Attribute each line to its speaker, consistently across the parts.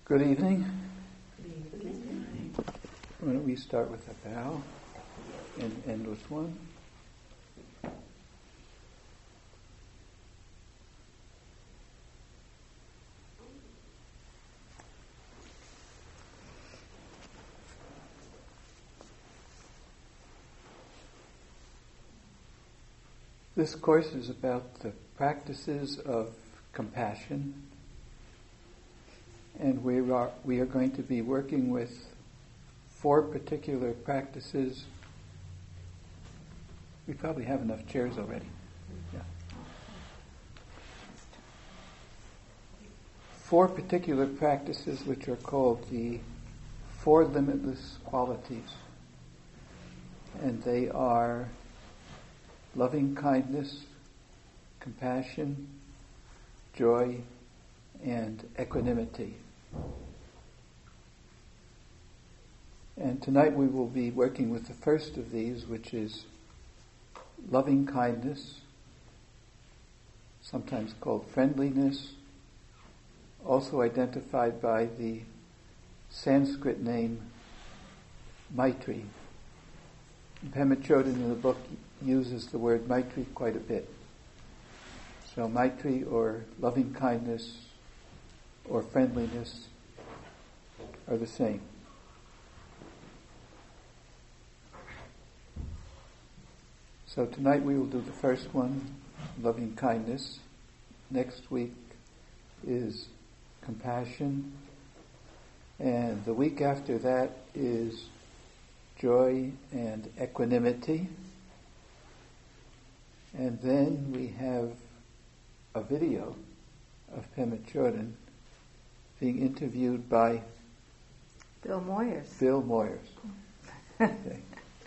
Speaker 1: Good evening. Good evening. Why don't we start with a bow and end with one? This course is about the practices of compassion, and we are going to be working with 4 particular practices. We probably have enough chairs already. Yeah. 4 particular practices which are called the 4 limitless qualities, and they are loving kindness, compassion, joy, and equanimity. And tonight we will be working with the first of these, which is loving kindness, sometimes called friendliness, also identified by the Sanskrit name Maitri. Pema Chodron in the book uses the word Maitri quite a bit. So Maitri, or loving kindness, or friendliness, are the same. So tonight we will do the first one, loving kindness. Next week is compassion. And the week after that is joy and equanimity. And then we have a video of Pema Chodron being interviewed by
Speaker 2: Bill Moyers.
Speaker 1: Bill Moyers. Okay.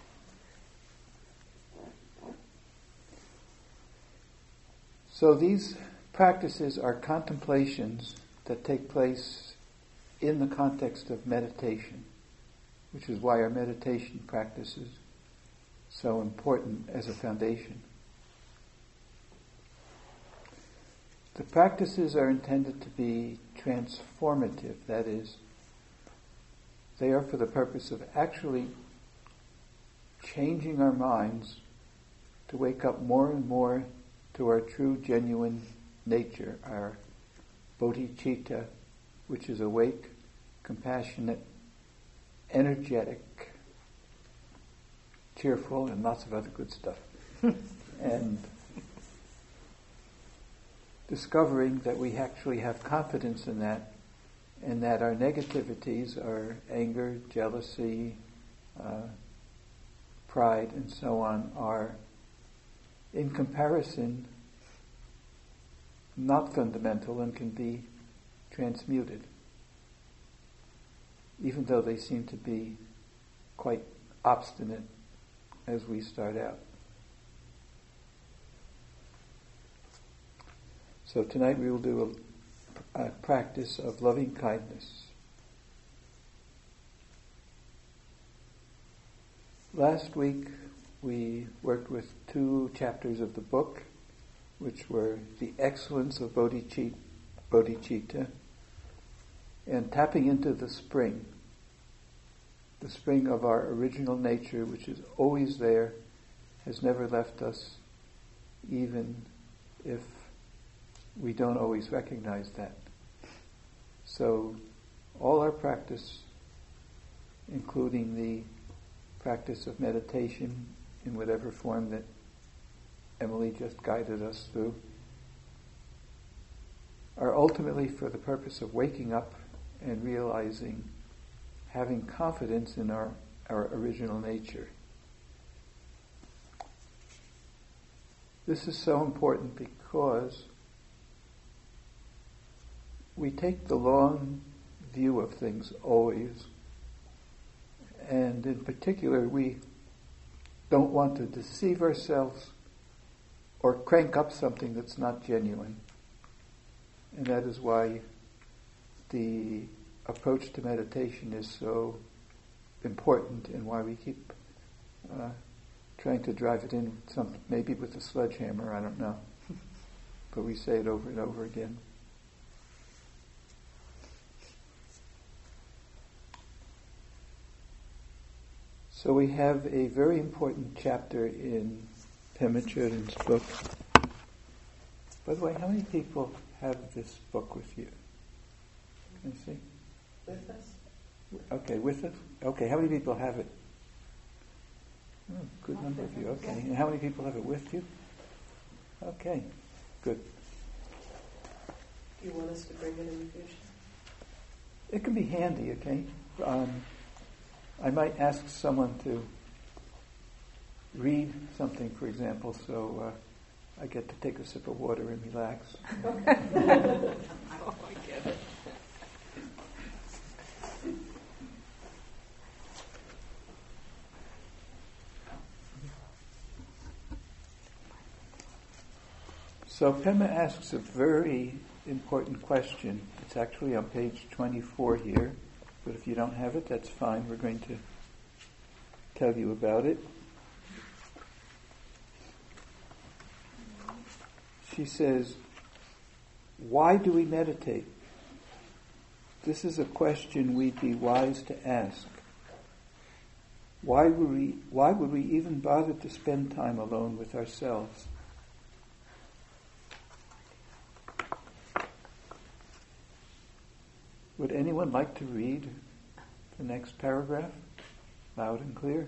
Speaker 1: So these practices are contemplations that take place in the context of meditation, which is why our meditation practice is so important as a foundation. The practices are intended to be transformative, that is, they are for the purpose of actually changing our minds to wake up more and more to our true, genuine nature, our bodhicitta, which is awake, compassionate, energetic, cheerful, and lots of other good stuff. And discovering that we actually have confidence in that, and that our negativities, our anger, jealousy, pride, and so on, are, in comparison, not fundamental and can be transmuted, even though they seem to be quite obstinate as we start out. So tonight we will do a practice of loving kindness. Last week we worked with 2 chapters of the book, which were the excellence of bodhicitta and tapping into the spring of our original nature, which is always there, has never left us, even if we don't always recognize that. So all our practice, including the practice of meditation in whatever form that Emily just guided us through, are ultimately for the purpose of waking up and realizing, having confidence in our original nature. This is so important because we take the long view of things always, and in particular we don't want to deceive ourselves or crank up something that's not genuine. And that is why the approach to meditation is so important, and why we keep trying to drive it in, maybe with a sledgehammer, I don't know. But we say it over and over again. So we have a very important chapter in Pema Chodron's book. By the way, how many people have this book with you? Can I see?
Speaker 3: With us?
Speaker 1: Okay, with us? Okay, how many people have it? Oh, good number of you, okay. And how many people have it with you? Okay, good.
Speaker 3: Do you want us to bring it in the future?
Speaker 1: It can be handy, okay? I might ask someone to read something, for example, so I get to take a sip of water and relax.
Speaker 3: Oh, I get it.
Speaker 1: So Pema asks a very important question. It's actually on page 24 here, but if you don't have it, that's fine. We're going to tell you about it. She says, why do we meditate? This is a question we'd be wise to ask. Why would we even bother to spend time alone with ourselves? Would anyone like to read the next paragraph, loud and clear?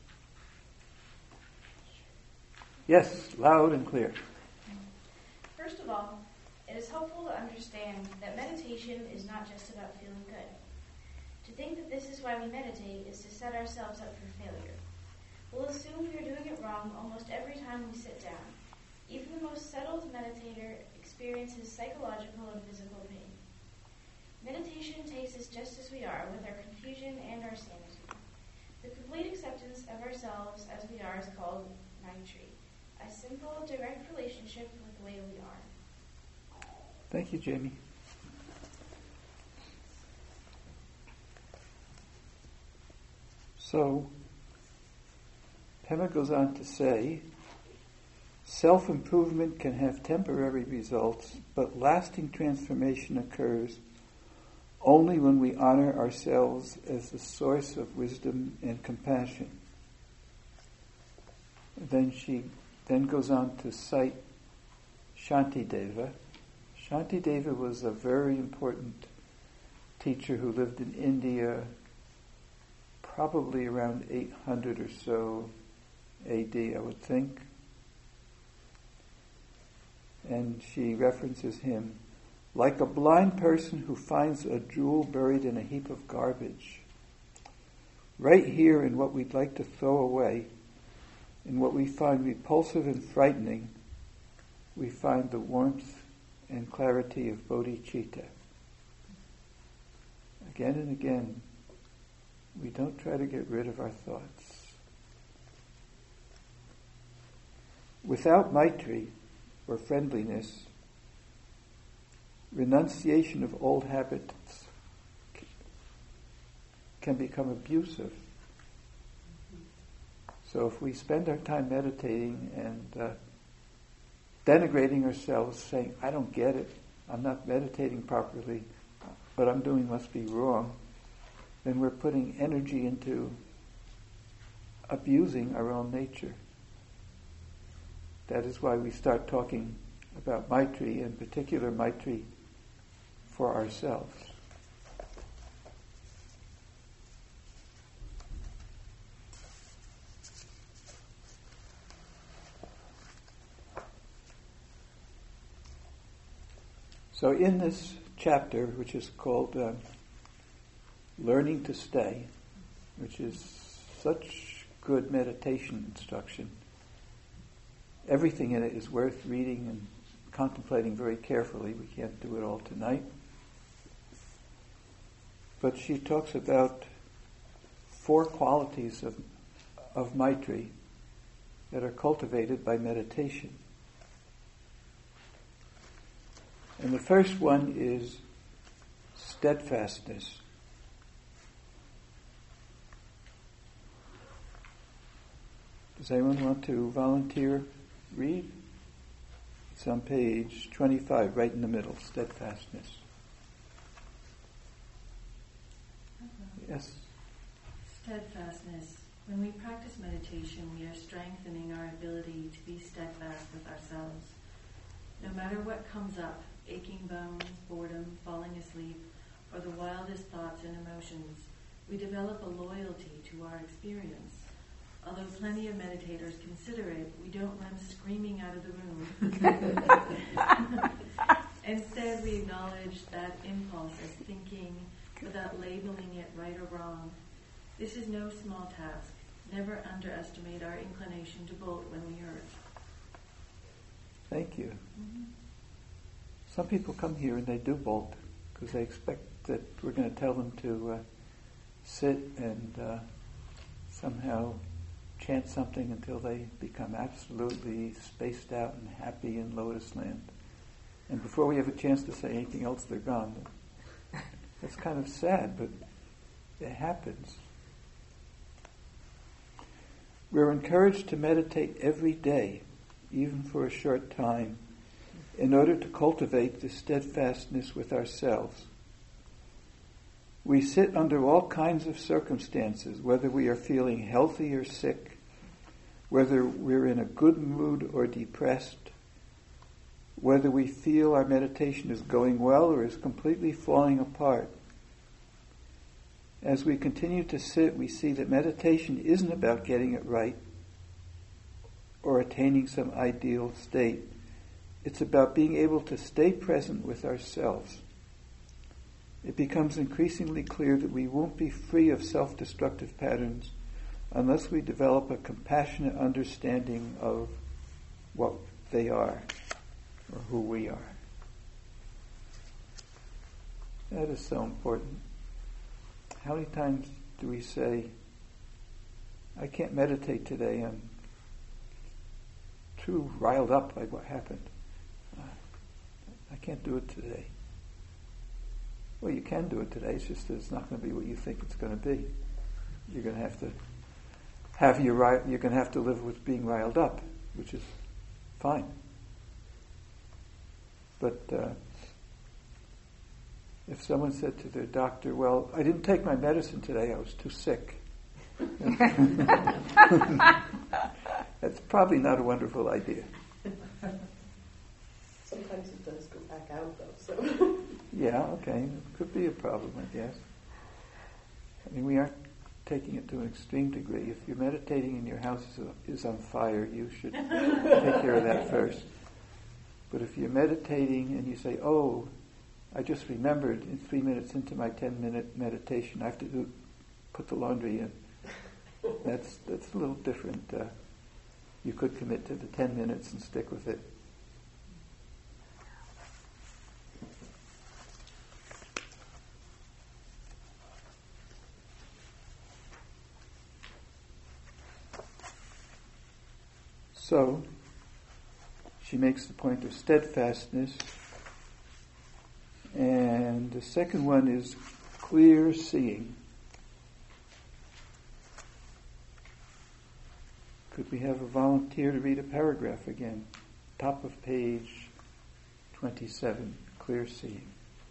Speaker 1: Yes, loud and clear.
Speaker 4: First of all, it is helpful to understand that meditation is not just about feeling good. To think that this is why we meditate is to set ourselves up for failure. We'll assume we are doing it wrong almost every time we sit down. Even the most settled meditator experiences psychological and physical pain. Meditation takes us just as we are, with our confusion and our sanity. The complete acceptance of ourselves as we are is called Maitri, a simple, direct relationship with the way we are.
Speaker 1: Thank you, Jamie. So, Pema goes on to say, self-improvement can have temporary results, but lasting transformation occurs only when we honor ourselves as the source of wisdom and compassion. Then she goes on to cite Shantideva. Shantideva was a very important teacher who lived in India probably around 800 or so AD, I would think. And she references him, like a blind person who finds a jewel buried in a heap of garbage. Right here in what we'd like to throw away, in what we find repulsive and frightening, we find the warmth and clarity of bodhicitta. Again and again, we don't try to get rid of our thoughts. Without Maitri, or friendliness, renunciation of old habits can become abusive. So if we spend our time meditating and denigrating ourselves, saying, I don't get it, I'm not meditating properly, what I'm doing must be wrong, then we're putting energy into abusing our own nature. That is why we start talking about Maitri, in particular Maitri for ourselves. So in this chapter, which is called Learning to Stay, which is such good meditation instruction, everything in it is worth reading and contemplating very carefully. We can't do it all tonight. But she talks about 4 qualities of Maitri that are cultivated by meditation. And the first one is steadfastness. Does anyone want to volunteer read? It's on page 25, right in the middle, steadfastness.
Speaker 5: Okay.
Speaker 1: Yes.
Speaker 5: Steadfastness When we practice meditation, we are strengthening our ability to be steadfast with ourselves. No matter what comes up, aching bones, boredom, falling asleep, or the wildest thoughts and emotions, we develop a loyalty to our experience. Although plenty of meditators consider it, we don't run screaming out of the room. Instead, we acknowledge that impulse as thinking without labeling it right or wrong. This is no small task. Never underestimate our inclination to bolt when we hurt.
Speaker 1: Thank you. Mm-hmm. Some people come here and they do bolt because they expect that we're going to tell them to sit and somehow chant something until they become absolutely spaced out and happy in lotus land. And before we have a chance to say anything else, they're gone. That's kind of sad, but it happens. We're encouraged to meditate every day, even for a short time, in order to cultivate the steadfastness with ourselves. We sit under all kinds of circumstances, whether we are feeling healthy or sick, whether we're in a good mood or depressed, whether we feel our meditation is going well or is completely falling apart. As we continue to sit, we see that meditation isn't about getting it right or attaining some ideal state. It's about being able to stay present with ourselves. It becomes increasingly clear that we won't be free of self-destructive patterns unless we develop a compassionate understanding of what they are or who we are. That is so important. How many times do we say, I can't meditate today, I'm too riled up by what happened. I can't do it today. Well, you can do it today, it's just that it's not going to be what you think it's going to be. You're going to have to live with being riled up, which is fine. But if someone said to their doctor, well, I didn't take my medicine today, I was too sick. That's probably not a wonderful idea.
Speaker 3: Sometimes it does go back out, though. So.
Speaker 1: Yeah, okay. It could be a problem, I guess. I mean, we aren't taking it to an extreme degree. If you're meditating and your house is on fire, you should take care of that first. But if you're meditating and you say, oh, I just remembered in 3 minutes into my 10-minute meditation, I have to put the laundry in. That's a little different. You could commit to the 10 minutes and stick with it. So, she makes the point of steadfastness. And the second one is clear seeing. Could we have a volunteer to read a paragraph again? Top of page 27, clear seeing.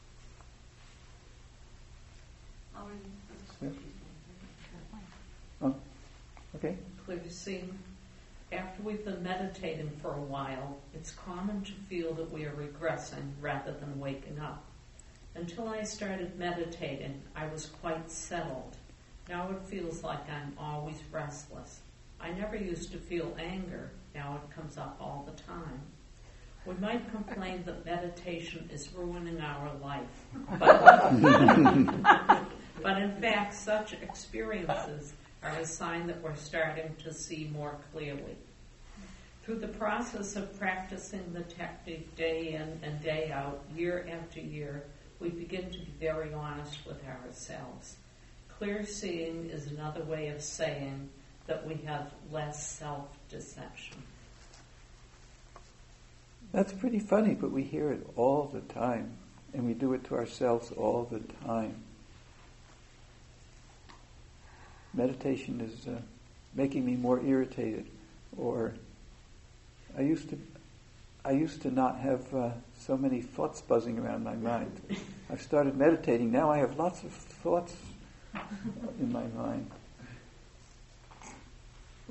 Speaker 1: Oh, okay.
Speaker 6: Clear seeing. After we've been meditating for a while, it's common to feel that we are regressing rather than waking up. Until I started meditating, I was quite settled. Now it feels like I'm always restless. I never used to feel anger. Now it comes up all the time. We might complain that meditation is ruining our life. But in fact, such experiences are a sign that we're starting to see more clearly. Through the process of practicing the technique day in and day out, year after year, we begin to be very honest with ourselves. Clear seeing is another way of saying that we have less self-deception.
Speaker 1: That's pretty funny, but we hear it all the time, and we do it to ourselves all the time. Meditation is making me more irritated, or I used to not have so many thoughts buzzing around my mind. I've started meditating. Now I have lots of thoughts in my mind.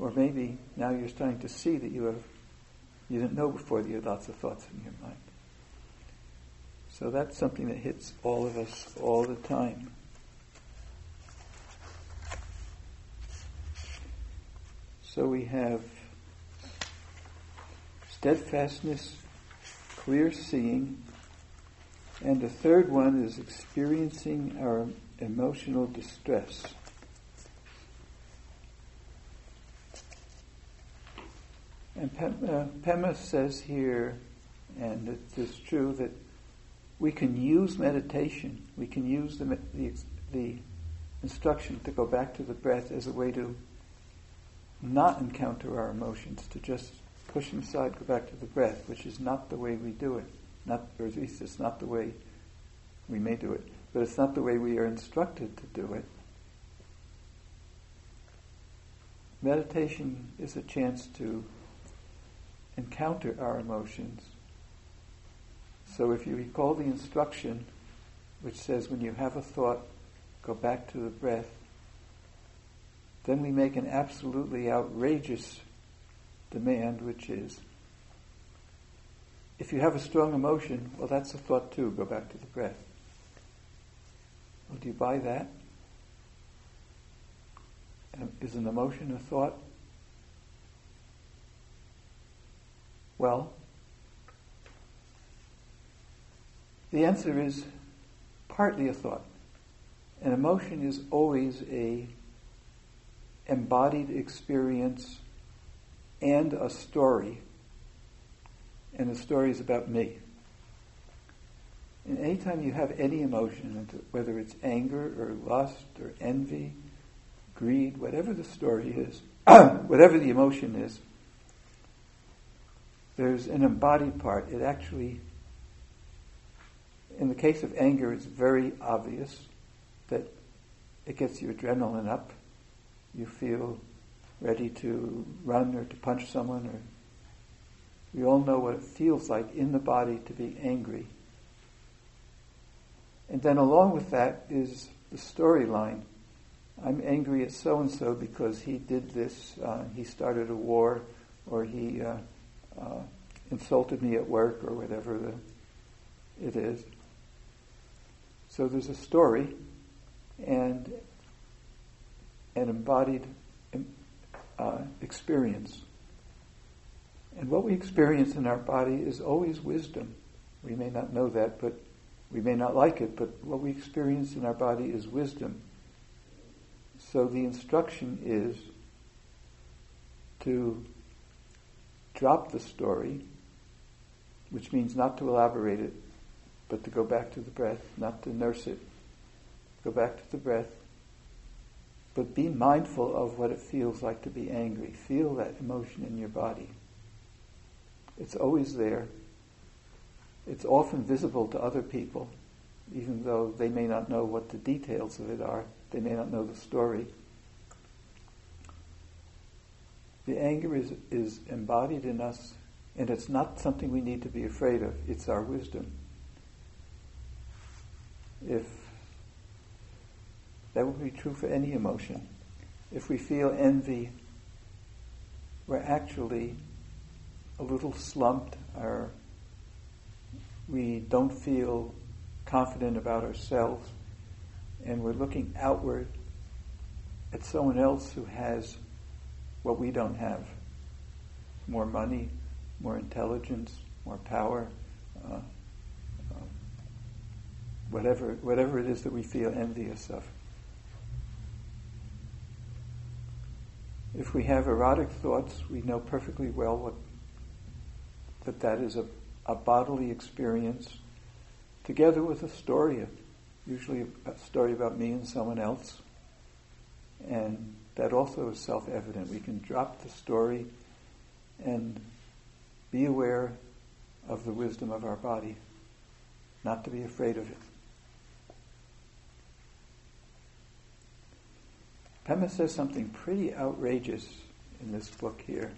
Speaker 1: Or maybe now you're starting to see that you didn't know before that you had lots of thoughts in your mind. So that's something that hits all of us all the time. So we have steadfastness, clear seeing, and the third one is experiencing our emotional distress. And Pema says here, and it is true, that we can use meditation, we can use the instruction to go back to the breath as a way to not encounter our emotions, to just push them aside, go back to the breath, which is not the way we do it. Or at least it's not the way we may do it, but it's not the way we are instructed to do it. Meditation is a chance to encounter our emotions. So if you recall the instruction which says when you have a thought, go back to the breath, then we make an absolutely outrageous demand, which is, if you have a strong emotion, well, that's a thought too, go back to the breath. Well, do you buy that? Is an emotion a thought? Well, the answer is partly a thought. An emotion is always a embodied experience and a story. And the story is about me. And anytime you have any emotion, whether it's anger or lust or envy, greed, whatever the story is, whatever the emotion is, there's an embodied part. It actually, in the case of anger, it's very obvious that it gets your adrenaline up. You feel ready to run or to punch someone, or we all know what it feels like in the body to be angry. And then along with that is the storyline. I'm angry at so-and-so because he did this, he started a war, or he insulted me at work, or whatever it is. So there's a story and an embodied experience. And what we experience in our body is always wisdom. We may not know that, but we may not like it, but what we experience in our body is wisdom. So the instruction is to drop the story, which means not to elaborate it, but to go back to the breath, not to nurse it. Go back to the breath, but be mindful of what it feels like to be angry. Feel that emotion in your body. It's always there. It's often visible to other people, even though they may not know what the details of it are. They may not know the story. The anger is embodied in us, and it's not something we need to be afraid of. It's our wisdom. If that would be true for any emotion. If we feel envy, we're actually a little slumped, or we don't feel confident about ourselves, and we're looking outward at someone else who has what we don't have. More money, more intelligence, more power, whatever it is that we feel envious of. If we have erotic thoughts, we know perfectly well that is a bodily experience, together with a story, usually a story about me and someone else. And that also is self-evident. We can drop the story and be aware of the wisdom of our body, not to be afraid of it. Pema says something pretty outrageous in this book here.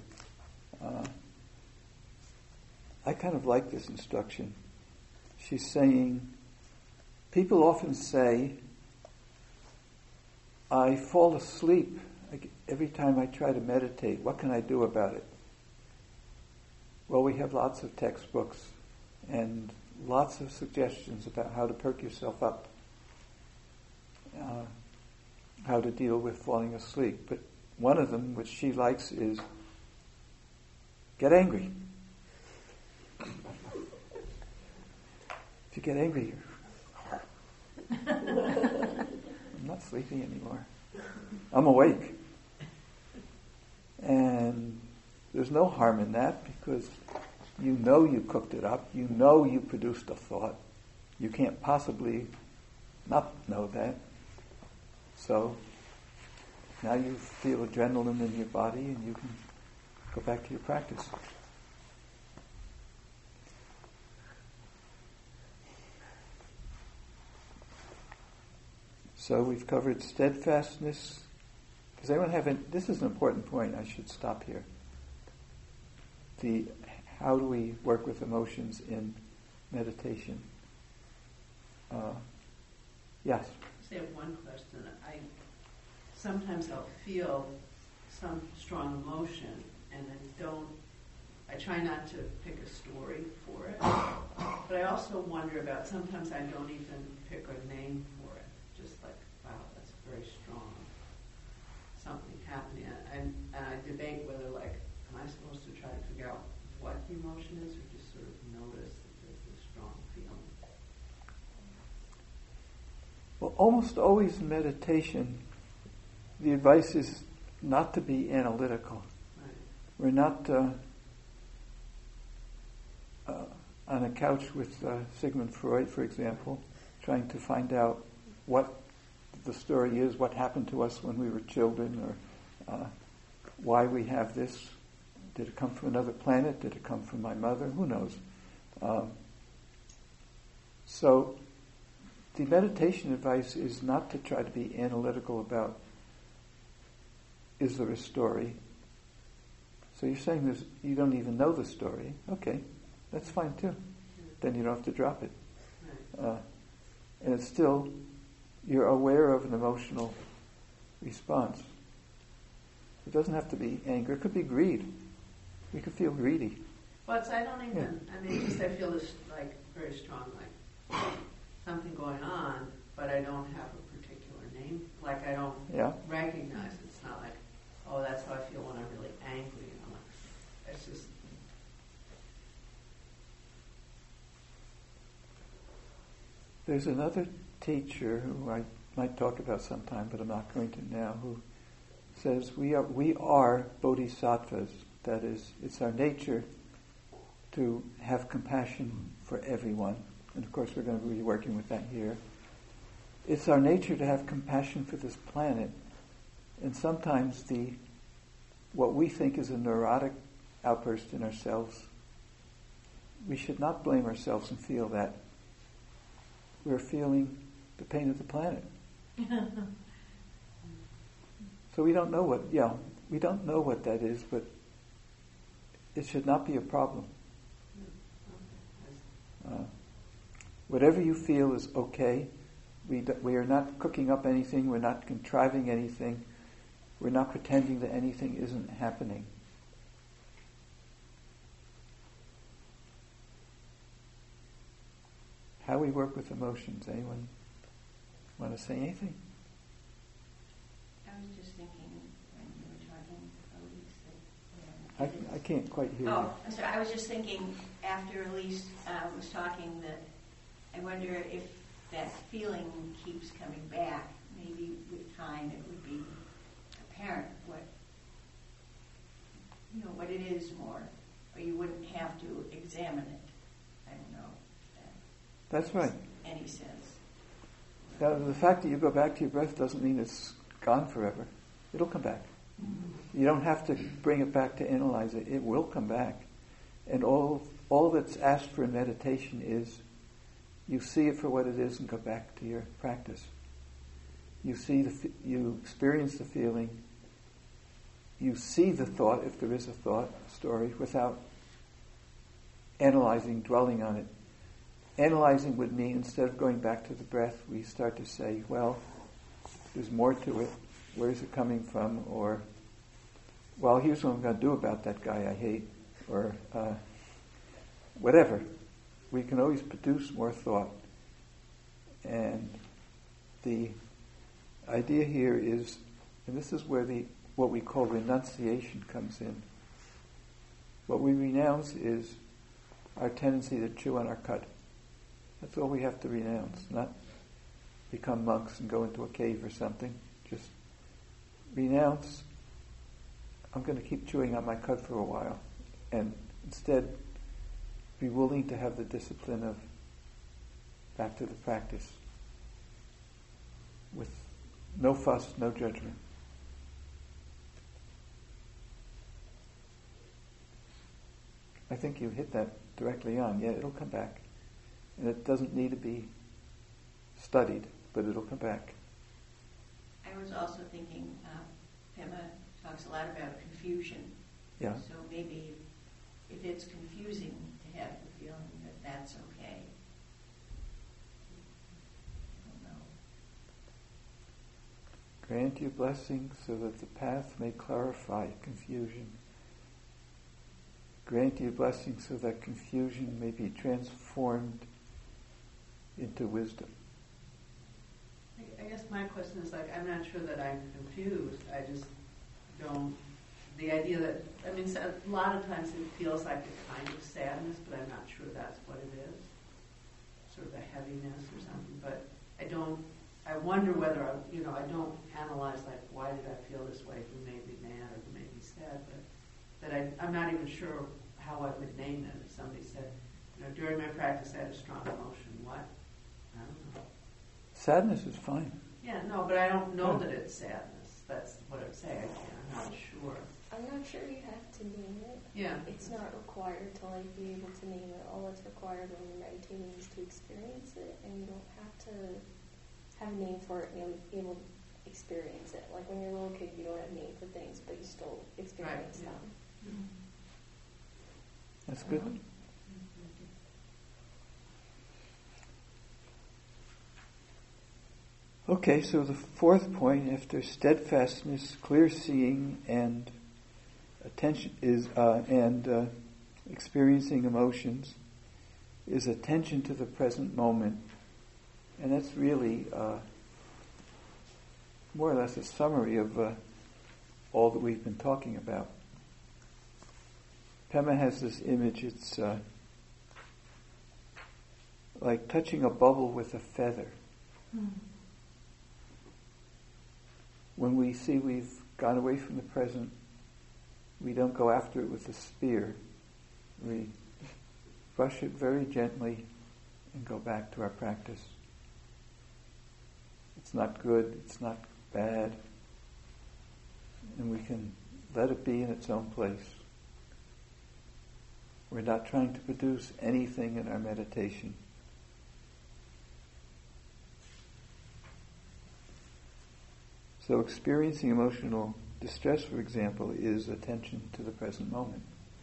Speaker 1: I kind of like this instruction. She's saying, people often say, I fall asleep Like every time I try to meditate, what can I do about it? Well, we have lots of textbooks and lots of suggestions about how to perk yourself up, how to deal with falling asleep. But one of them, which she likes, is get angry. If you get angry, I'm not sleeping anymore. I'm awake. And there's no harm in that because you know you cooked it up. You know you produced a thought. You can't possibly not know that. So now you feel adrenaline in your body and you can go back to your practice. So we've covered steadfastness. Does anyone have this is an important point, I should stop here. How do we work with emotions in meditation? Yes?
Speaker 7: I have one question. Sometimes I'll feel some strong emotion and I try not to pick a story for it. But I also wonder about, sometimes I don't even pick a name for it. Just like, wow, that's very strong. Something happening. And I debate whether, like, am I supposed to try to figure out what the emotion is or just sort of notice that there's this strong feeling?
Speaker 1: Well, almost always in meditation, the advice is not to be analytical.
Speaker 7: Right.
Speaker 1: We're not on a couch with Sigmund Freud, for example, trying to find out what the story is, what happened to us when we were children, or why we have this. Did it come from another planet? Did it come from my mother? Who knows? So the meditation advice is not to try to be analytical about, is there a story? So you're saying you don't even know the story. Okay, that's fine too. Then you don't have to drop it. And it's still, you're aware of an emotional response. It doesn't have to be anger. It could be greed. We could feel greedy.
Speaker 7: But I don't even, I feel this, like, very strong, like, something going on, but I don't have a particular name. Like, I don't recognize it. It's not like, oh, that's how I feel when I'm really angry. It's just...
Speaker 1: There's another teacher who I might talk about sometime, but I'm not going to now, who says we are bodhisattvas. That is, it's our nature to have compassion for everyone. And of course we're going to be working with that here. It's our nature to have compassion for this planet. And sometimes what we think is a neurotic outburst in ourselves, we should not blame ourselves and feel that. We're feeling the pain of the planet. So we don't know what that is, but it should not be a problem. Whatever you feel is okay. We are not cooking up anything. We're not contriving anything. We're not pretending that anything isn't happening. How we work with emotions. Anyone want to say anything?
Speaker 5: I was just thinking when you were talking, Elise,
Speaker 1: I can't quite hear you.
Speaker 5: Oh, I'm sorry. I was just thinking after Elise was talking that I wonder if that feeling keeps coming back. Maybe with time it would be apparent what it is more, or you wouldn't have to examine it. I don't know if that
Speaker 1: That's right.
Speaker 5: makes any sense.
Speaker 1: Now, the fact that you go back to your breath doesn't mean it's gone forever. It'll come back. Mm-hmm. You don't have to bring it back to analyze it. It will come back. And all that's asked for in meditation is you see it for what it is and go back to your practice. You you experience the feeling. You see the thought, if there is a thought, story, without analyzing, dwelling on it. Analyzing would mean, instead of going back to the breath, we start to say, well, there's more to it. where is it coming from, or, well, here's what I'm going to do about that guy I hate, or whatever. We can always produce more thought. And the idea here is, and this is where what we call renunciation comes in. What we renounce is our tendency to chew on our cud. That's all we have to renounce, not become monks and go into a cave or something. Just renounce, I'm going to keep chewing on my cud for a while, and instead be willing to have the discipline of back to the practice with no fuss, no judgment. I think you hit that directly on. Yeah, it'll come back. And it doesn't need to be studied, but it'll come back.
Speaker 8: I was also thinking, Pema talks a lot about confusion.
Speaker 1: Yeah.
Speaker 8: So maybe if it's confusing to have the feeling that that's okay. I don't know.
Speaker 1: Grant your blessing so that the path may clarify confusion. Grant your blessing so that confusion may be transformed into wisdom.
Speaker 7: I guess my question is, like, I'm not sure that I'm confused. I just don't, the idea that, I mean, a lot of times it feels like a kind of sadness, but I'm not sure that's what it is. Sort of a heaviness or something. But I wonder whether, I don't analyze, like, why did I feel this way? Who made me mad or who made me sad? But I'm not even sure how I would name it. If somebody said, during my practice I had a strong emotion. What? I don't know.
Speaker 1: Sadness is fine.
Speaker 7: Yeah, no, but I don't know that it's sadness. That's what I'm saying. I'm not sure.
Speaker 3: I'm not sure you have to name it.
Speaker 7: Yeah.
Speaker 3: It's not required to be able to name it. All that's required when you're meditating is to experience it, and you don't have to have a name for it and be able to experience it. Like when you're a little kid, you don't have a name for things, but you still experience them.
Speaker 7: Mm-hmm.
Speaker 1: That's good. Okay, so the fourth point, after steadfastness, clear seeing, and attention is experiencing emotions, is attention to the present moment, and that's really more or less a summary of all that we've been talking about. Pema has this image. It's like touching a bubble with a feather.
Speaker 5: Mm.
Speaker 1: When we see we've gone away from the present, we don't go after it with a spear. We brush it very gently and go back to our practice. It's not good, it's not bad, and we can let it be in its own place. We're not trying to produce anything in our meditation. So experiencing emotional distress, for example, is attention to the present moment.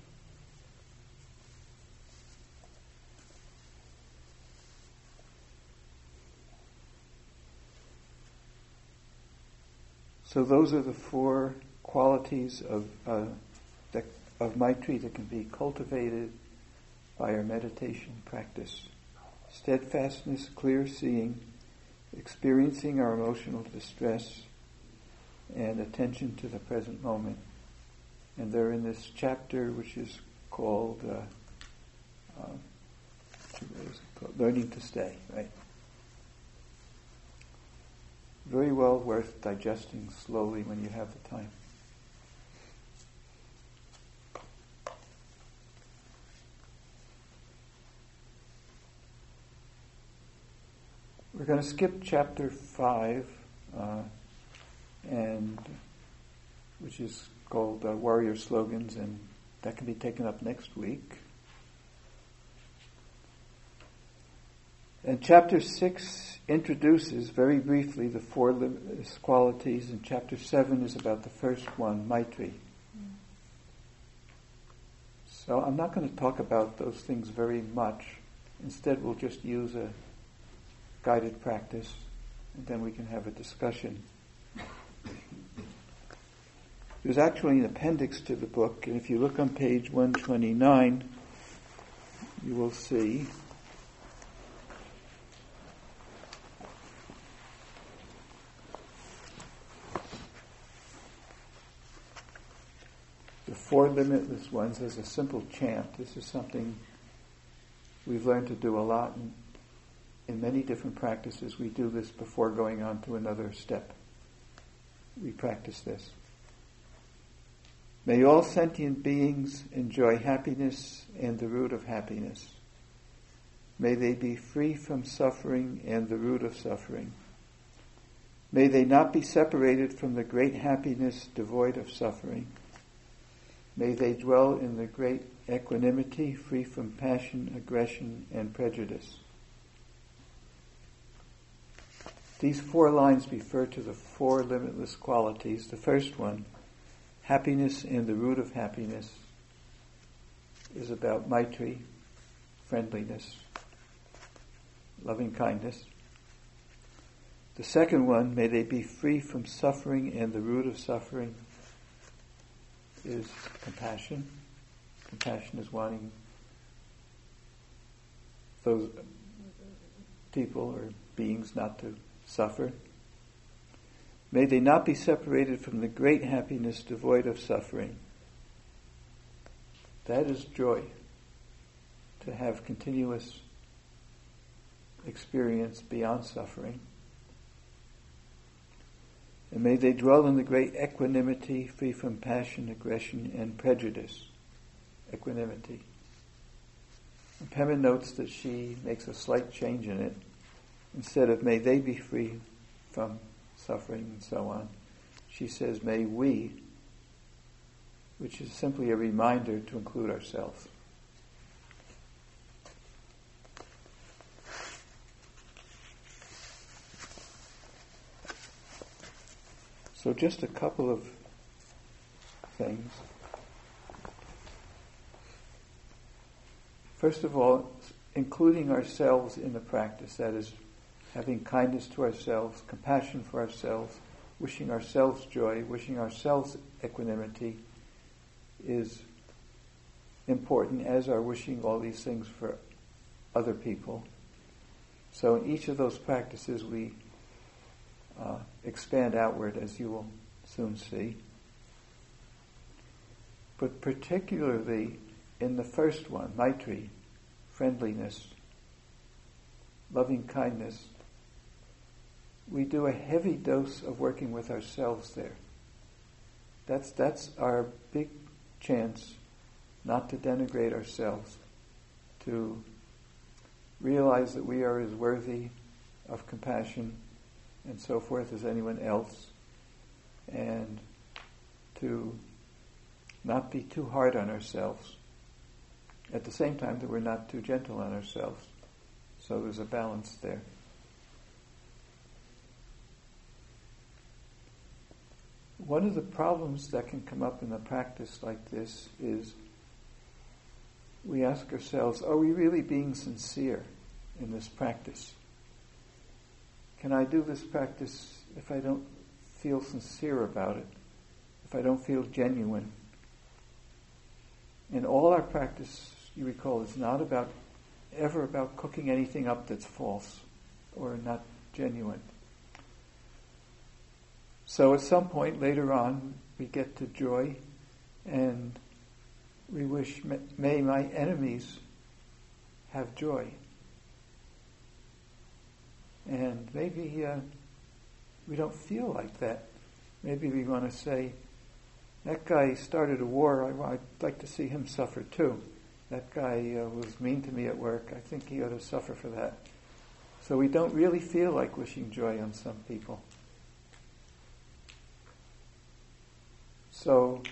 Speaker 1: So those are the four qualities of Maitri that can be cultivated by our meditation practice. Steadfastness, clear seeing, experiencing our emotional distress, and attention to the present moment. And they're in this chapter which is called, Learning to Stay, right? Very well worth digesting slowly when you have the time. We're going to skip chapter 5, and which is called Warrior Slogans, and that can be taken up next week. And chapter 6 introduces very briefly the four limitless qualities, and chapter 7 is about the first one, Maitri. So I'm not going to talk about those things very much. Instead, we'll just use a guided practice, and then we can have a discussion. There's actually an appendix to the book, and if you look on page 129, you will see the 4 limitless ones as a simple chant. This is something we've learned to do a lot in many different practices. We do this before going on to another step. We practice this. May all sentient beings enjoy happiness and the root of happiness. May they be free from suffering and the root of suffering. May they not be separated from the great happiness devoid of suffering. May they dwell in the great equanimity, free from passion, aggression, and prejudice. These 4 lines refer to the 4 limitless qualities. The first one, happiness and the root of happiness, is about Maitri, friendliness, loving kindness. The second one, may they be free from suffering and the root of suffering, is compassion. Compassion is wanting those people or beings not to suffer. May they not be separated from the great happiness devoid of suffering. That is joy, to have continuous experience beyond suffering. And may they dwell in the great equanimity, free from passion, aggression, and prejudice. Equanimity. And Pema notes that she makes a slight change in it. Instead of may they be free from suffering and so on, she says may we, which is simply a reminder to include ourselves. So just a couple of things. First of all, including ourselves in the practice, that is, having kindness to ourselves, compassion for ourselves, wishing ourselves joy, wishing ourselves equanimity, is important, as are wishing all these things for other people. So in each of those practices we expand outward, as you will soon see. But particularly in the first one, Maitri, friendliness, loving kindness, we do a heavy dose of working with ourselves there. That's our big chance not to denigrate ourselves, to realize that we are as worthy of compassion and so forth as anyone else, and to not be too hard on ourselves, at the same time that we're not too gentle on ourselves. So there's a balance there. One of the problems that can come up in a practice like this is we ask ourselves, are we really being sincere in this practice? Can I do this practice if I don't feel sincere about it, if I don't feel genuine? And all our practice, you recall, is not ever about cooking anything up that's false or not genuine. So at some point later on, we get to joy, and we wish, may my enemies have joy. And maybe we don't feel like that. Maybe we want to say, that guy started a war, I'd like to see him suffer too. That guy was mean to me at work, I think he ought to suffer for that. So we don't really feel like wishing joy on some people. So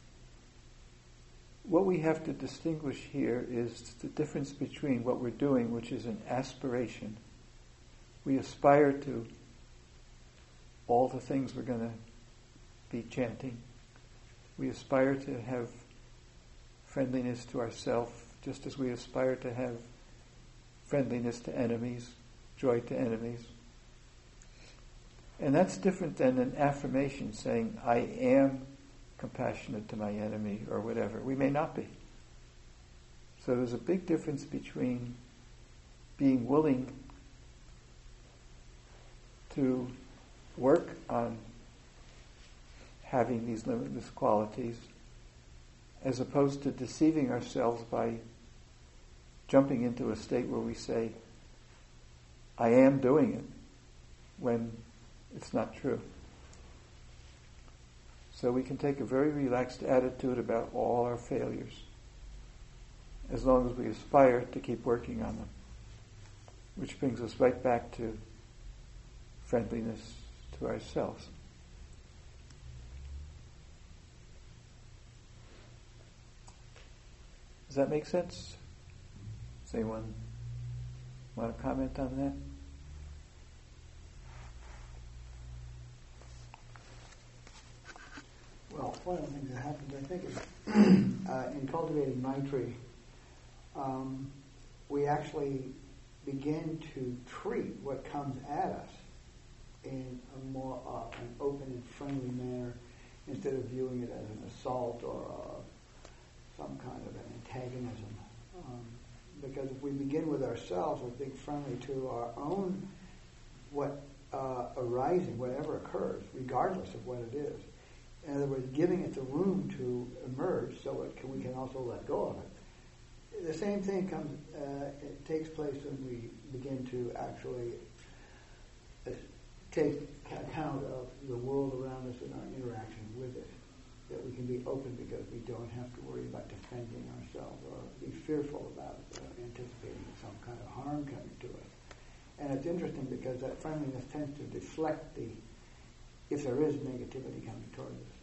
Speaker 1: what we have to distinguish here is the difference between what we're doing, which is an aspiration. We aspire to all the things we're going to be chanting. We aspire to have friendliness to ourselves, just as we aspire to have friendliness to enemies, joy to enemies. And that's different than an affirmation saying, I am compassionate to my enemy or whatever. We may not be. So there's a big difference between being willing to work on having these limitless qualities as opposed to deceiving ourselves by jumping into a state where we say, I am doing it, when it's not true. So we can take a very relaxed attitude about all our failures, as long as we aspire to keep working on them, which brings us right back to friendliness to ourselves. Does that make sense? Does anyone want to comment on that?
Speaker 9: Well, one of the things that happens, I think, is in cultivating Maitri, we actually begin to treat what comes at us in a more an open and friendly manner, instead of viewing it as an assault or some kind of an antagonism. Because if we begin with ourselves, with being friendly to our own arising, whatever occurs, regardless of what it is. In other words, giving it the room to emerge, so we can also let go of it. The same thing it takes place when we begin to actually take account of the world around us and our interaction with it. That we can be open because we don't have to worry about defending ourselves or be fearful about anticipating some kind of harm coming to us. And it's interesting because that friendliness tends to deflect if there is negativity coming toward us.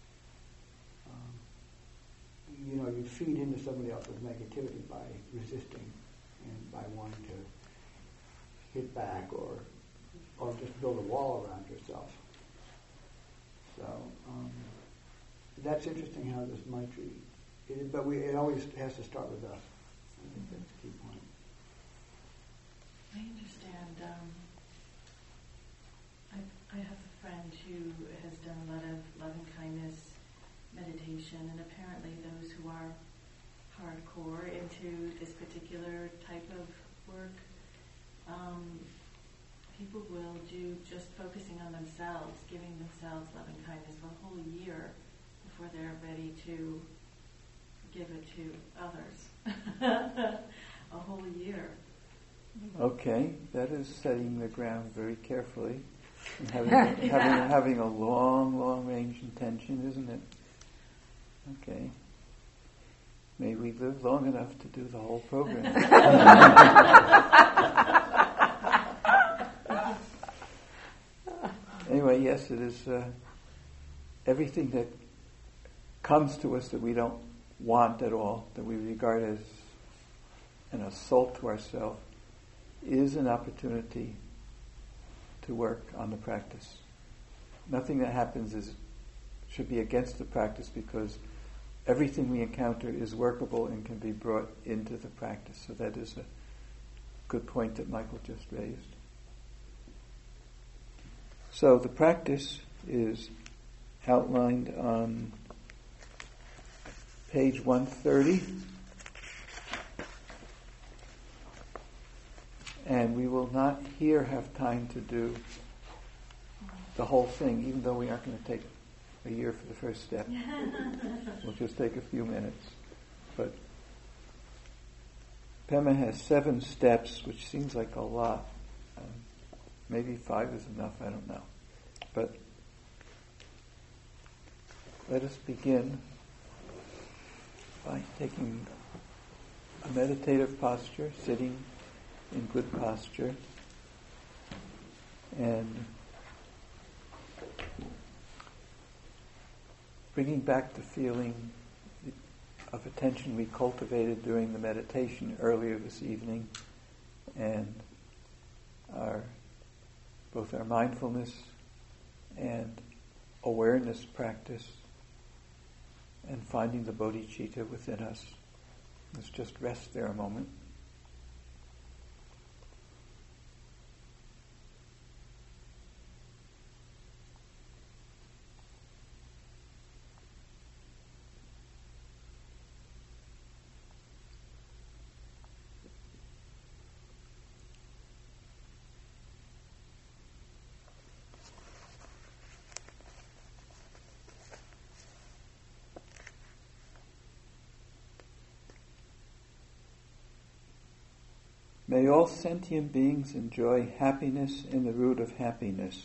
Speaker 9: You feed into somebody else's negativity by resisting and by wanting to hit back or just build a wall around yourself. So that's interesting how this Maitri, but it always has to start with us. I think that's the key point.
Speaker 5: I understand. I have a friend who has done a lot of loving kindness meditation, and apparently those who are hardcore into this particular type of work, people will do just focusing on themselves, giving themselves loving kindness for a whole year before they're ready to give it to others. A whole year.
Speaker 1: Okay, that is setting the ground very carefully and having a long range intention, isn't it? Okay. May we live long enough to do the whole program. Anyway, yes, it is everything that comes to us that we don't want at all, that we regard as an assault to ourselves, is an opportunity to work on the practice. Nothing that happens should be against the practice, because everything we encounter is workable and can be brought into the practice. So that is a good point that Michael just raised. So the practice is outlined on page 130. And we will not here have time to do the whole thing, even though we aren't going to take a year for the first step. We'll just take a few minutes. But Pema has 7 steps, which seems like a lot. Maybe 5 is enough, I don't know. But let us begin by taking a meditative posture, sitting in good posture, and bringing back the feeling of attention we cultivated during the meditation earlier this evening, and both our mindfulness and awareness practice, and finding the bodhicitta within us. Let's just rest there a moment. May all sentient beings enjoy happiness in the root of happiness.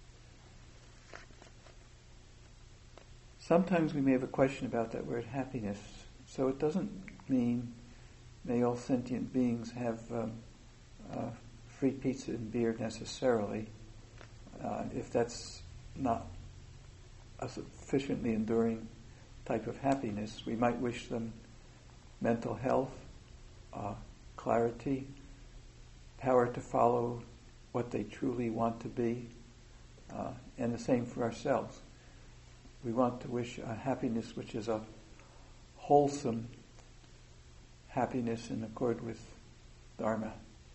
Speaker 1: Sometimes we may have a question about that word happiness. So it doesn't mean may all sentient beings have free pizza and beer necessarily. If that's not a sufficiently enduring type of happiness, we might wish them mental health, clarity, power to follow what they truly want to be, and the same for ourselves. We want to wish a happiness which is a wholesome happiness in accord with Dharma.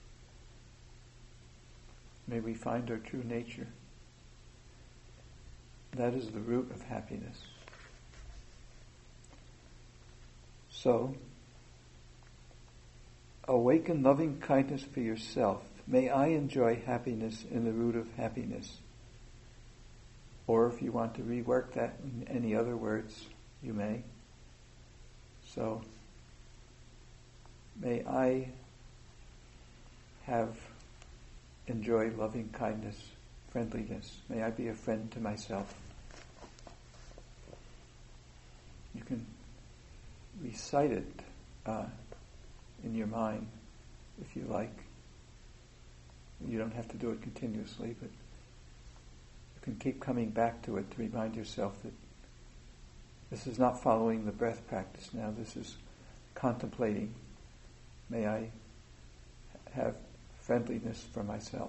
Speaker 1: May we find our true nature. That is the root of happiness. So, awaken loving kindness for yourself. May I enjoy happiness in the root of happiness. Or if you want to rework that in any other words, you may. So, may I enjoy loving kindness, friendliness. May I be a friend to myself. You can recite it in your mind if you like. You don't have to do it continuously, but you can keep coming back to it to remind yourself that this is not following the breath practice now. This is contemplating. May I have friendliness for myself.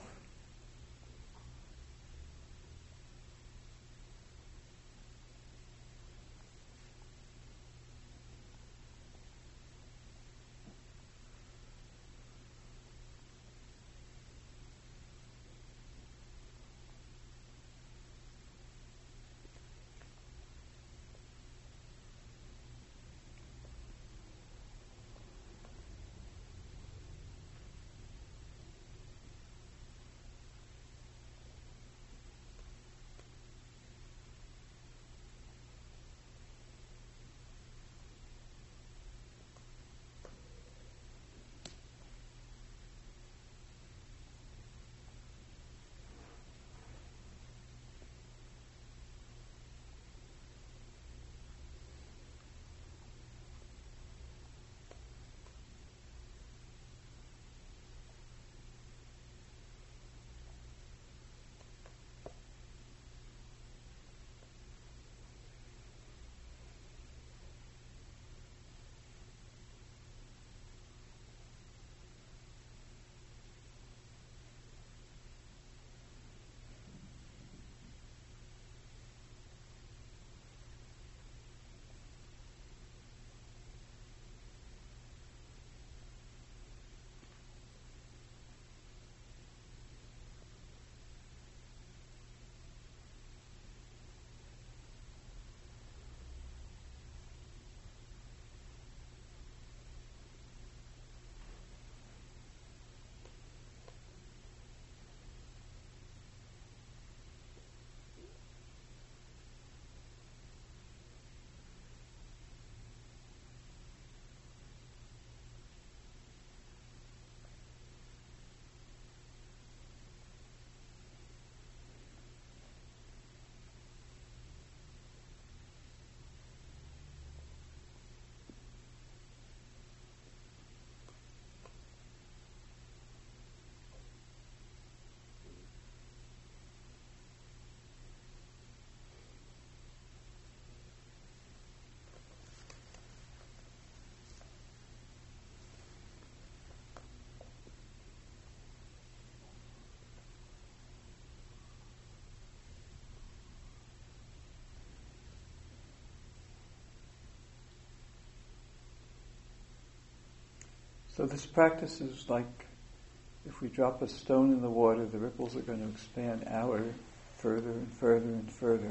Speaker 1: So this practice is like if we drop a stone in the water, the ripples are going to expand outward further and further and further.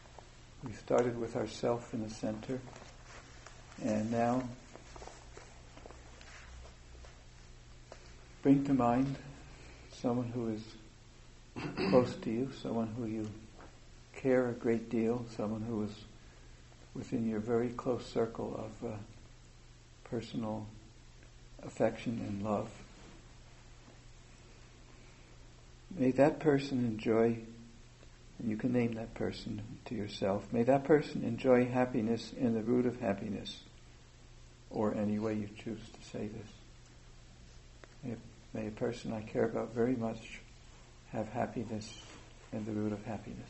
Speaker 1: We started with ourself in the center, and now bring to mind someone who is close to you, someone who you care a great deal, someone who is within your very close circle of personal affection and love. may that person enjoy, and you can name that person to yourself, may that person enjoy happiness in the root of happiness, or any way you choose to say this. May a person I care about very much have happiness in the root of happiness.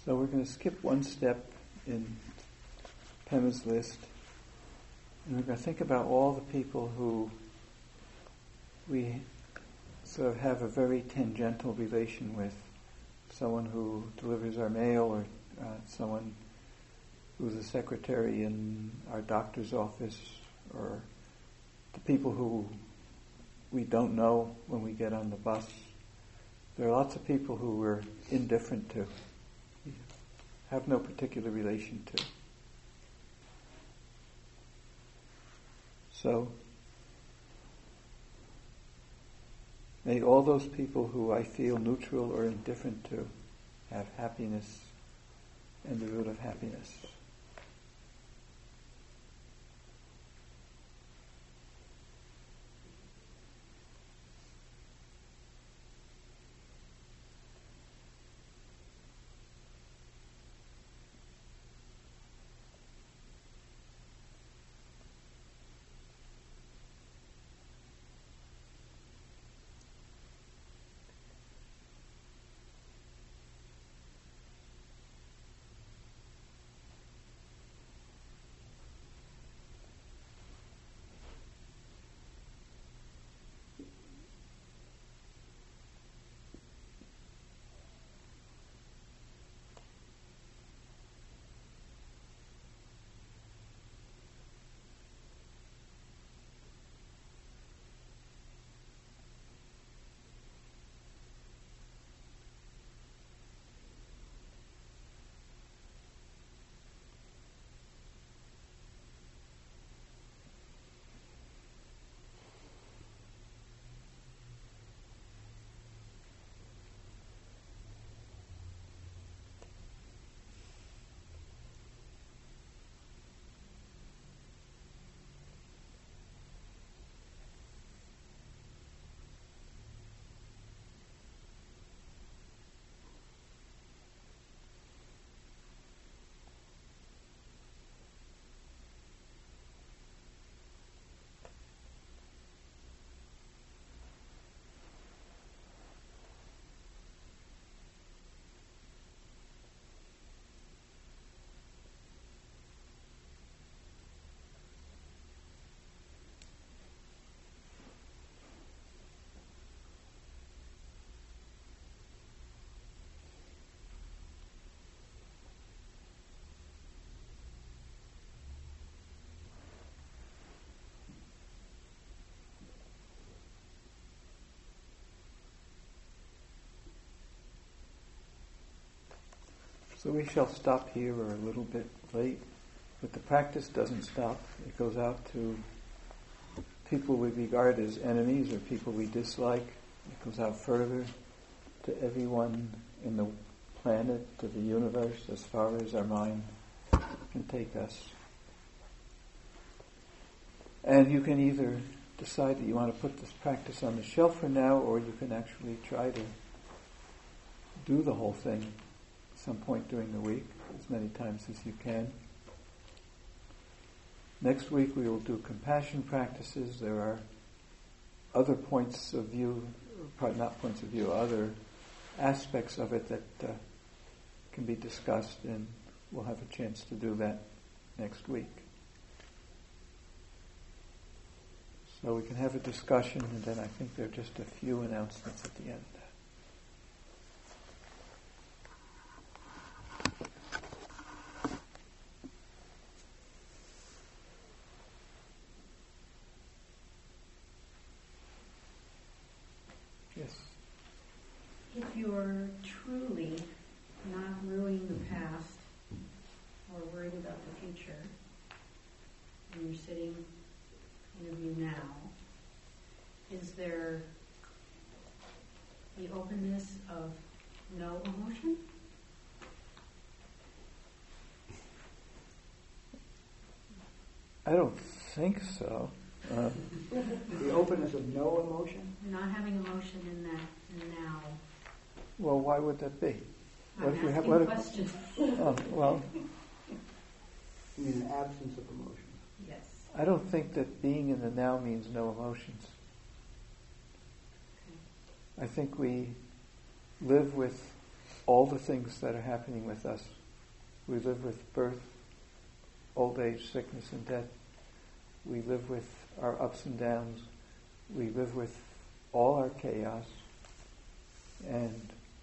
Speaker 1: So we're going to skip one step in Pema's list, and we're going to think about all the people who we sort of have a very tangential relation with. Someone who delivers our mail, or someone who's a secretary in our doctor's office, or the people who we don't know when we get on the bus. There are lots of people who we're indifferent to, have no particular relation to. So, may all those people who I feel neutral or indifferent to have happiness and the root of happiness. So we shall stop here. We're a little bit late, but the practice doesn't stop. It goes out to people we regard as enemies or people we dislike. It goes out further to everyone in the planet, to the universe, as far as our mind can take us. And you can either decide that you want to put this practice on the shelf for now, or you can actually try to do the whole thing some point during the week, as many times as you can. Next week we will do compassion practices. There are other points of view, probably not points of view, other aspects of it that can be discussed, and we'll have a chance to do that next week. So we can have a discussion, and then I think there are just a few announcements at the end. Yes.
Speaker 2: If you're truly not ruining the past or worried about the future, and you're sitting in a view now, is there the openness of no emotion?
Speaker 1: I don't think so.
Speaker 9: The openness of no emotion?
Speaker 2: Not having emotion in that now.
Speaker 1: Well, why would that be?
Speaker 2: I'm asking questions.
Speaker 1: Well,
Speaker 9: You mean an absence of emotion?
Speaker 2: Yes.
Speaker 1: I don't think that being in the now means no emotions. I think we live with all the things that are happening with us. We live with birth, old age, sickness, and death. We live with our ups and downs. We live with all our chaos. And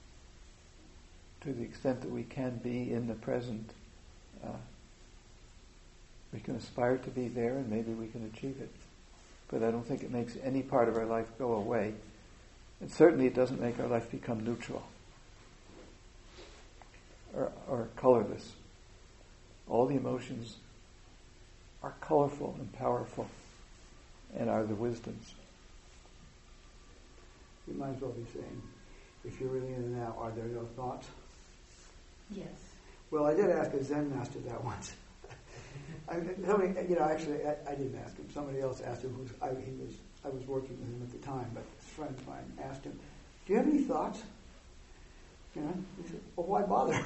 Speaker 1: to the extent that we can be in the present, we can aspire to be there, and maybe we can achieve it. But I don't think it makes any part of our life go away. And certainly it doesn't make our life become neutral or colorless. All the emotions are colorful and powerful and are the wisdoms.
Speaker 9: You might as well be saying, if you're really in the now, are there no thoughts?
Speaker 2: Yes.
Speaker 9: Well, I did ask a Zen master that once. I didn't ask him. Somebody else asked him. I was working with him at the time, but a friend of mine asked him, "Do you have any thoughts?" He said, "Well, why bother?"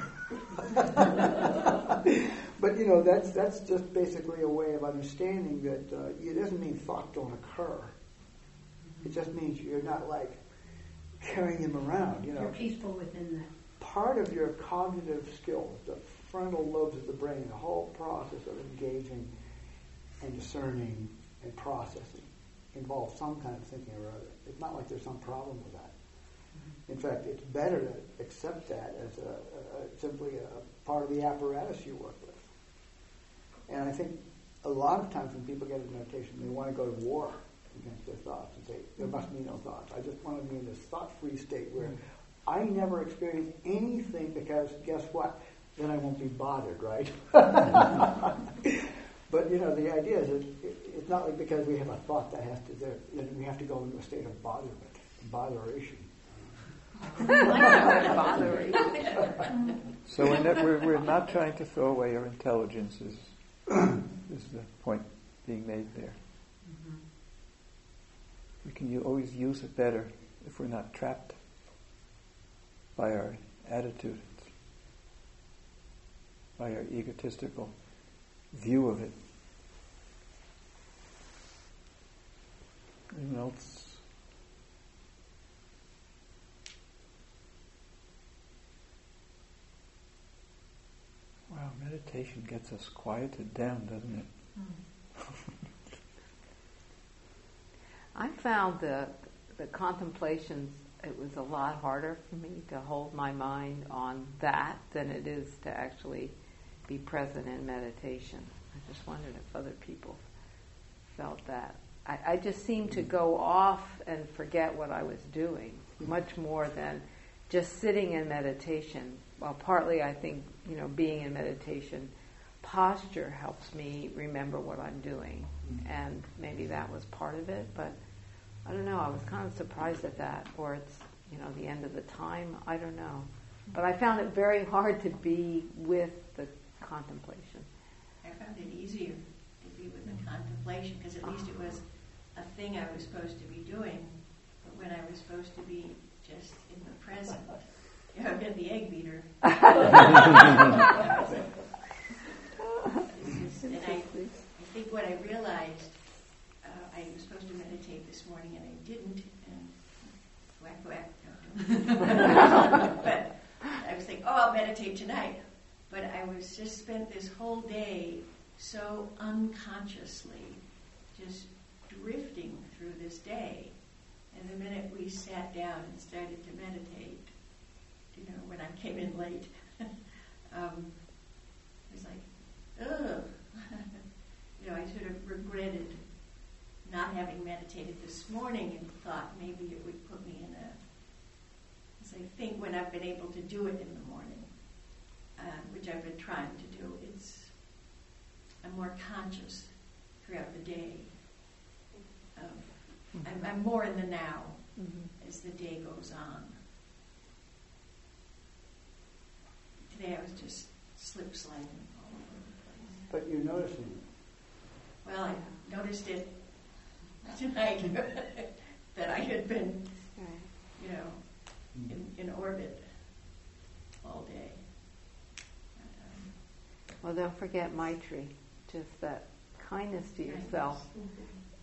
Speaker 9: But that's just basically a way of understanding that it doesn't mean thoughts don't occur. It just means you're not like carrying them around.
Speaker 2: You're peaceful within that.
Speaker 9: Part of your cognitive skills, the frontal lobes of the brain, the whole process of engaging and discerning and processing involves some kind of thinking or other. It's not like there's some problem with that. In fact, it's better to accept that as simply a part of the apparatus you work with. And I think a lot of times when people get into meditation, they want to go to war against their thoughts and say, there must be no thoughts. I just want to be in this thought-free state where I never experience anything because guess what? Then I won't be bothered, right? But, the idea is that it's not like because we have a thought that we have to go into a state of botheration.
Speaker 1: So we're not trying to throw away our intelligence is the point being made there.
Speaker 6: Mm-hmm.
Speaker 1: We can always use it better if we're not trapped by our attitude, by our egotistical view of it. Anyone else? Wow, meditation gets us quieted down, doesn't it?
Speaker 10: I found the contemplations, it was a lot harder for me to hold my mind on that than it is to actually be present in meditation. I just wondered if other people felt that. I just seemed to go off and forget what I was doing much more than just sitting in meditation. Well, partly I think, being in meditation, posture helps me remember what I'm doing. And maybe that was part of it, but I don't know, I was kind of surprised at that. Or it's, the end of the time, I don't know. But I found it very hard to be with the contemplation.
Speaker 8: I found it easier to be with the contemplation because at least it was a thing I was supposed to be doing. But when I was supposed to be just in the present, get the egg beater. And I think what I realized, I was supposed to meditate this morning and I didn't, and whack. But I was thinking, I'll meditate tonight. But I was just spent this whole day so unconsciously just drifting through this day. And the minute we sat down and started to meditate, when I came in late, I was like, ugh. I sort of regretted not having meditated this morning and thought maybe it would put me in as I think when I've been able to do it in the morning, which I've been trying to do, I'm more conscious throughout the day. I'm more in the now as the day goes on. Today I was just slip-sliding all over the place.
Speaker 9: But you're noticing it.
Speaker 8: Well, I noticed it tonight that I had been, in orbit all day.
Speaker 10: Well, don't forget Maitri, just that kindness to yourself.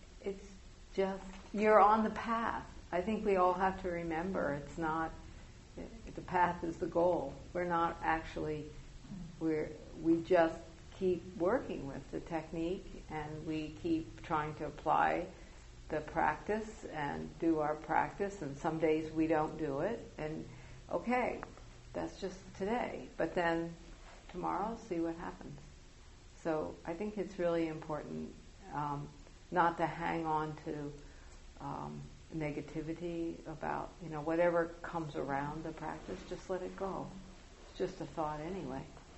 Speaker 10: It's just, you're on the path. I think we all have to remember it's not The path is the goal. We're not actually, we just keep working with the technique, and we keep trying to apply the practice and do our practice, and some days we don't do it, and okay, that's just today. But then tomorrow, see what happens. So I think it's really important not to hang on to negativity about, whatever comes around the practice, just let it go. It's just a thought anyway.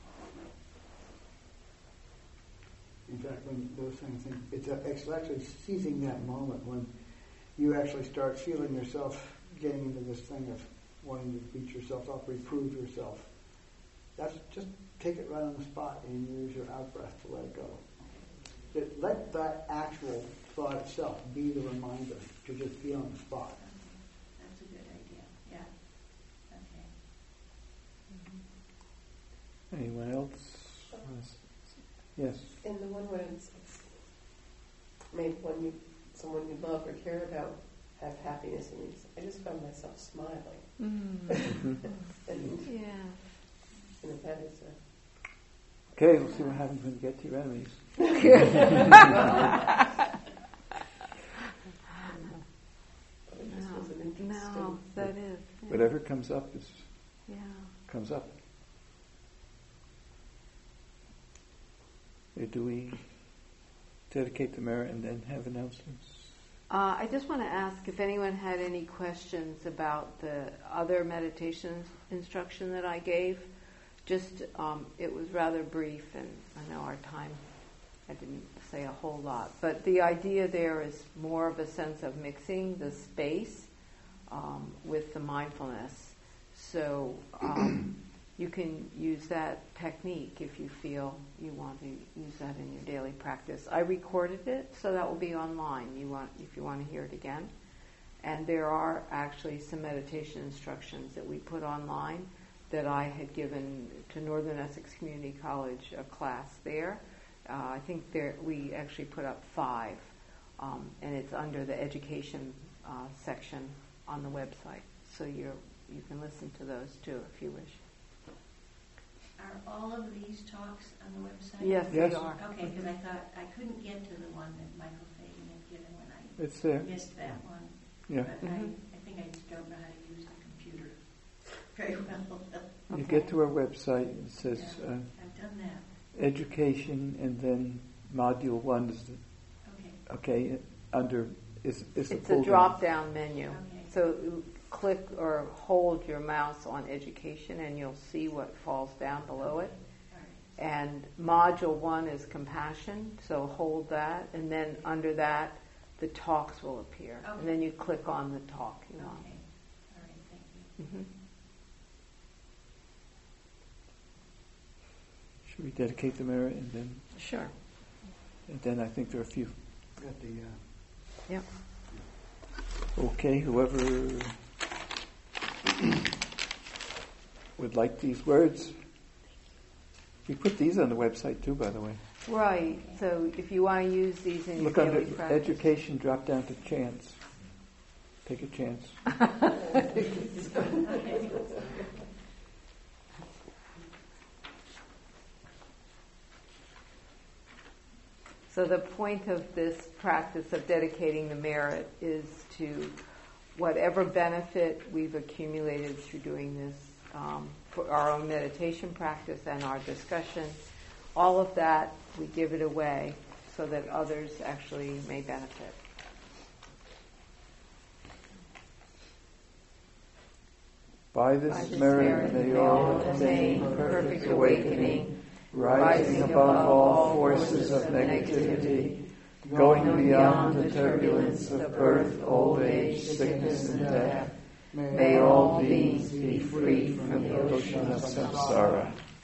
Speaker 9: In fact, when those things, it's actually seizing that moment when you actually start feeling yourself getting into this thing of wanting to beat yourself up, reprove yourself. That's just take it right on the spot and use your out breath to let it go. Let that actual thought itself be the reminder to just be on the spot.
Speaker 8: That's a good idea. Yeah. Okay.
Speaker 1: Anyone else? Yes.
Speaker 11: And the one when it's made when someone you love or care about have happiness, and I just found myself smiling.
Speaker 10: Mm.
Speaker 11: And
Speaker 10: Yeah.
Speaker 11: That is
Speaker 1: Okay, we'll see what happens when you get to your enemies.
Speaker 10: No, that is. Yeah.
Speaker 1: Whatever comes up comes up. Do we dedicate the merit and then have announcements?
Speaker 10: I just want to ask if anyone had any questions about the other meditation instruction that I gave. Just, it was rather brief, and I know our time, I didn't say a whole lot. But the idea there is more of a sense of mixing the space with the mindfulness. So you can use that technique if you feel you want to use that in your daily practice. I recorded it, so that will be online if you want to hear it again. And there are actually some meditation instructions that we put online that I had given to Northern Essex Community College, a class there. I think we actually put up 5, and it's under the education section on the website. So you can listen to those too if you wish.
Speaker 8: Are all of these talks on the website?
Speaker 10: Yes,
Speaker 1: yes.
Speaker 10: they are.
Speaker 8: Okay, because I thought I couldn't get to the one that Michael Fagan had given when I
Speaker 1: It's there.
Speaker 8: missed that one.
Speaker 1: Yeah.
Speaker 8: But I think I just don't know how to use the computer very well.
Speaker 1: You get to our website, it says
Speaker 8: I've done that.
Speaker 1: education, and then module 1 is
Speaker 8: Okay.
Speaker 1: under it's
Speaker 10: a drop-down menu.
Speaker 8: Okay.
Speaker 10: So you click or hold your mouse on education, and you'll see what falls down below it.
Speaker 8: All right.
Speaker 10: And module 1 is compassion, so hold that, and then under that, the talks will appear.
Speaker 8: Okay.
Speaker 10: And then you click on the talk you want.
Speaker 8: Okay. All right, thank you.
Speaker 10: Mm-hmm.
Speaker 1: Should we dedicate the merit and then?
Speaker 10: Sure.
Speaker 1: And then I think there are a few.
Speaker 9: Got the.
Speaker 10: Yep.
Speaker 1: Okay, whoever would like these words. We put these on the website too, by the way.
Speaker 10: Right. So if you want to use these in your
Speaker 1: Look
Speaker 10: daily
Speaker 1: under
Speaker 10: practice.
Speaker 1: education, drop down to chance. Take a chance.
Speaker 10: So the point of this practice of dedicating the merit is to whatever benefit we've accumulated through doing this for our own meditation practice and our discussion, all of that we give it away so that others actually may benefit.
Speaker 1: By this merit may all attain perfect awakening, rising above all forces of negativity, going beyond the turbulence of birth, old age, sickness, and death. May all beings be free from the ocean of samsara.